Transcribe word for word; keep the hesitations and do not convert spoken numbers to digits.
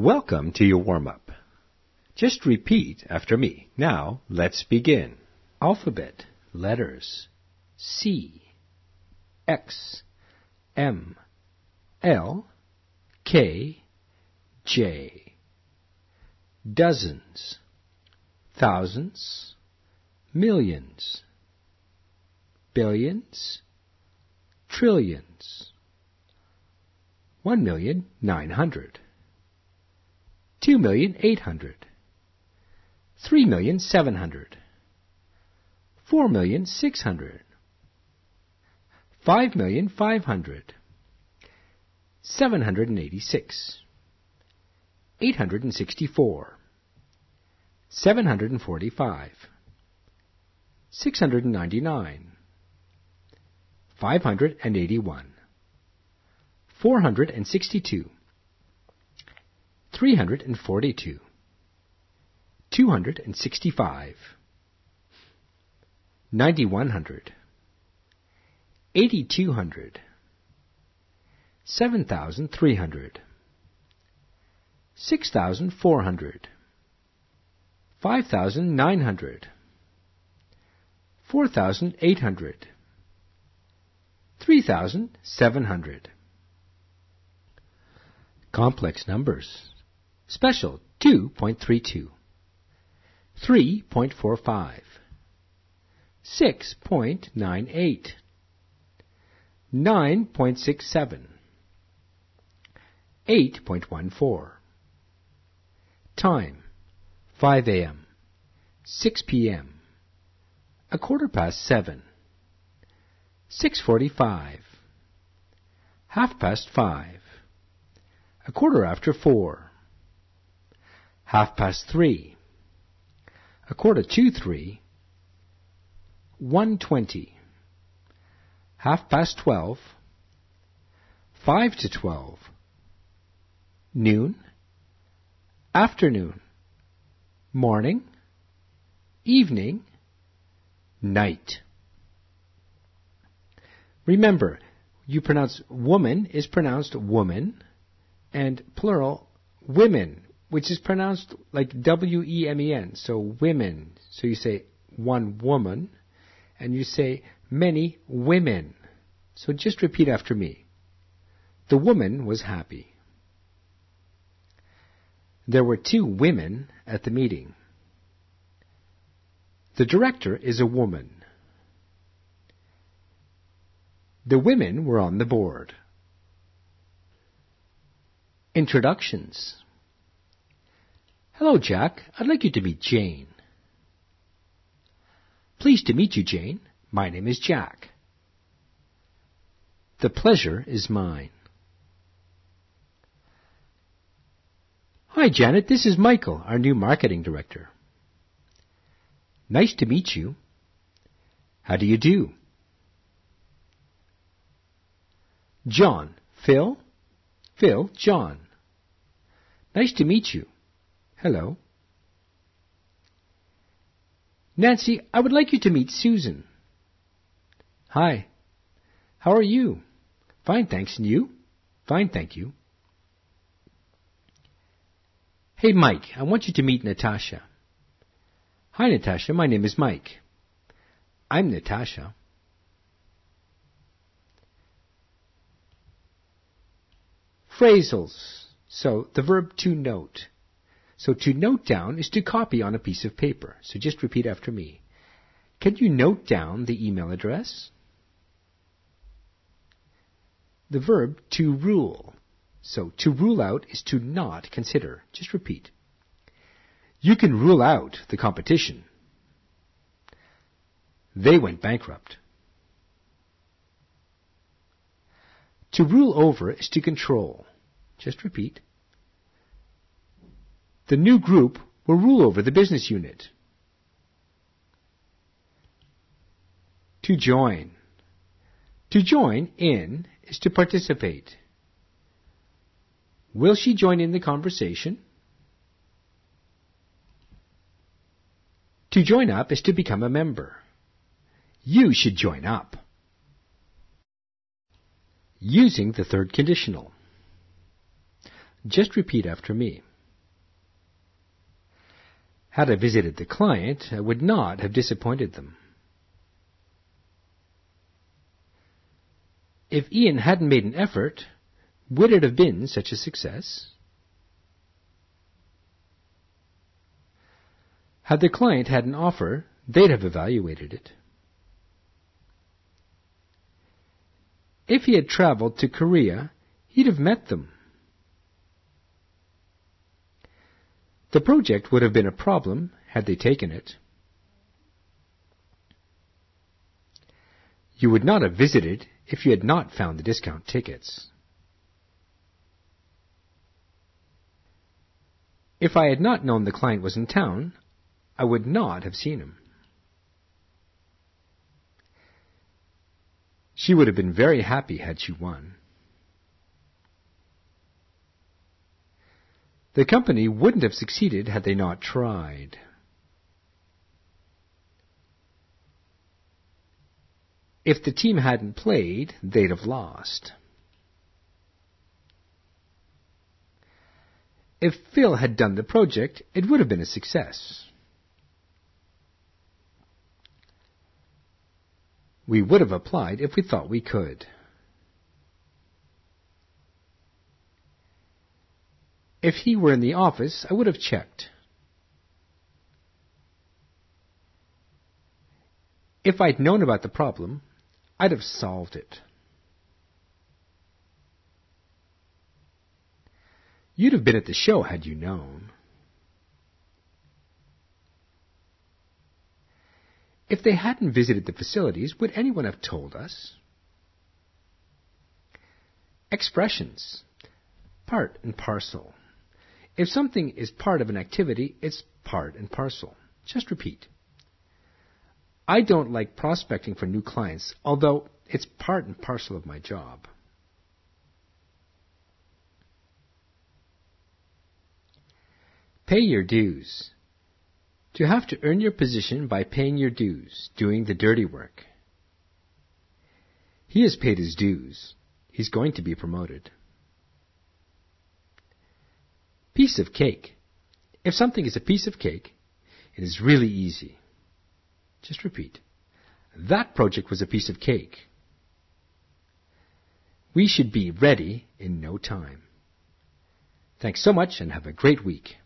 Welcome to your warm-up. Just repeat after me. Now, let's begin. Alphabet, letters, C, X, M, L, K, J. Dozens, thousands, millions, billions, trillions. One million nine hundred. Two million eight hundred. Three million seven hundred. Four million six hundred. Five million five hundred. Seven hundred and eighty-six. Eight hundred and sixty-four. Seven hundred and forty-five. Six hundred and ninety-nine. Five hundred and eighty-one. Four hundred and sixty-two. Three hundred and forty-two. Two hundred and sixty-five. Ninety-one hundred. Eighty-two hundred. Seven thousand three hundred. Six thousand four hundred. Five thousand nine hundred. Four thousand eight hundred. Three thousand seven hundred. Complex numbers. Special two point three two. three point four five. six point nine eight. nine point six seven. eight point one four. Time, five a.m., six p.m., a quarter past seven, six forty-five, half past five, a quarter after four, half past three, a quarter to three, one twenty, half past twelve, five to twelve, noon, afternoon, morning, evening, night. Remember, you pronounce woman is pronounced woman, and plural, women, which is pronounced like W E M E N, so women. So you say one woman, and you say many women. So just repeat after me. The woman was happy. There were two women at the meeting. The director is a woman. The women were on the board. Introductions. Hello, Jack. I'd like you to meet Jane. Pleased to meet you, Jane. My name is Jack. The pleasure is mine. Hi, Janet. This is Michael, our new marketing director. Nice to meet you. How do you do? John. Phil? Phil, John. Nice to meet you. Hello. Nancy, I would like you to meet Susan. Hi. How are you? Fine, thanks. And you? Fine, thank you. Hey, Mike, I want you to meet Natasha. Hi, Natasha. My name is Mike. I'm Natasha. Phrasals. So, the verb to note. So, to note down is to copy on a piece of paper. So, just repeat after me. Can you note down the email address? The verb to rule. So, to rule out is to not consider. Just repeat. You can rule out the competition. They went bankrupt. To rule over is to control. Just repeat. The new group will rule over the business unit. To join. To join in is to participate. Will she join in the conversation? To join up is to become a member. You should join up. Using the third conditional. Just repeat after me. Had I visited the client, I would not have disappointed them. If Ian hadn't made an effort, would it have been such a success? Had the client had an offer, they'd have evaluated it. If he had traveled to Korea, he'd have met them. The project would have been a problem had they taken it. You would not have visited if you had not found the discount tickets. If I had not known the client was in town, I would not have seen him. She would have been very happy had she won. The company wouldn't have succeeded had they not tried. If the team hadn't played, they'd have lost. If Phil had done the project, it would have been a success. We would have applied if we thought we could. If he were in the office, I would have checked. If I'd known about the problem, I'd have solved it. You'd have been at the show had you known. If they hadn't visited the facilities, would anyone have told us? Expressions. Part and parcel. If something is part of an activity, it's part and parcel. Just repeat. I don't like prospecting for new clients, although it's part and parcel of my job. Pay your dues. To have to earn your position by paying your dues, doing the dirty work. He has paid his dues. He's going to be promoted. Piece of cake. If something is a piece of cake, it is really easy. Just repeat. That project was a piece of cake. We should be ready in no time. Thanks so much and have a great week.